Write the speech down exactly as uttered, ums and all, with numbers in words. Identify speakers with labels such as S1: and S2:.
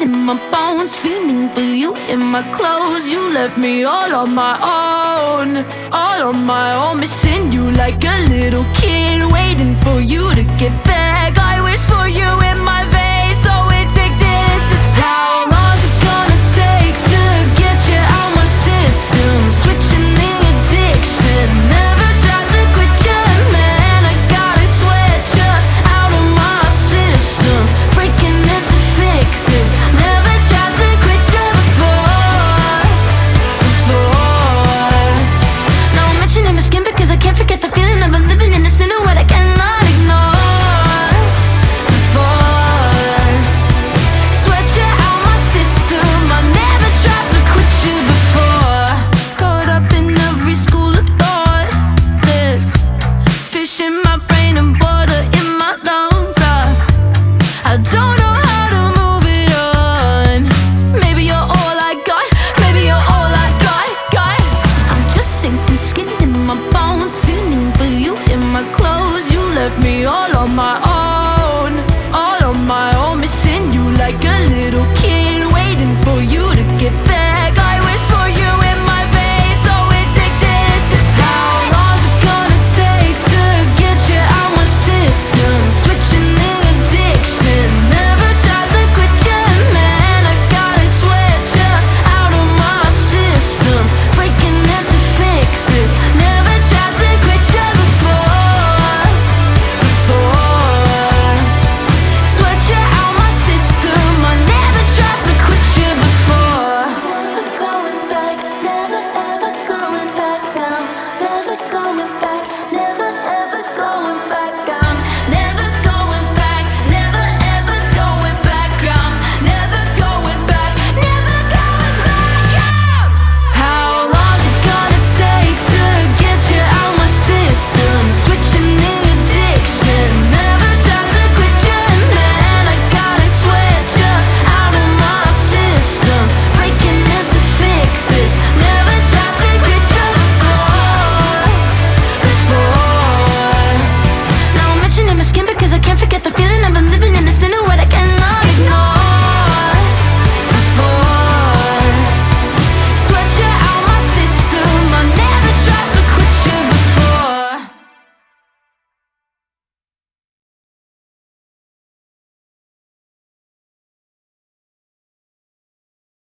S1: in my bones, feeling for you in my clothes. You left me all on my own, all on my own. Missing you like a little kid, waiting for you to get back. I wish for you in my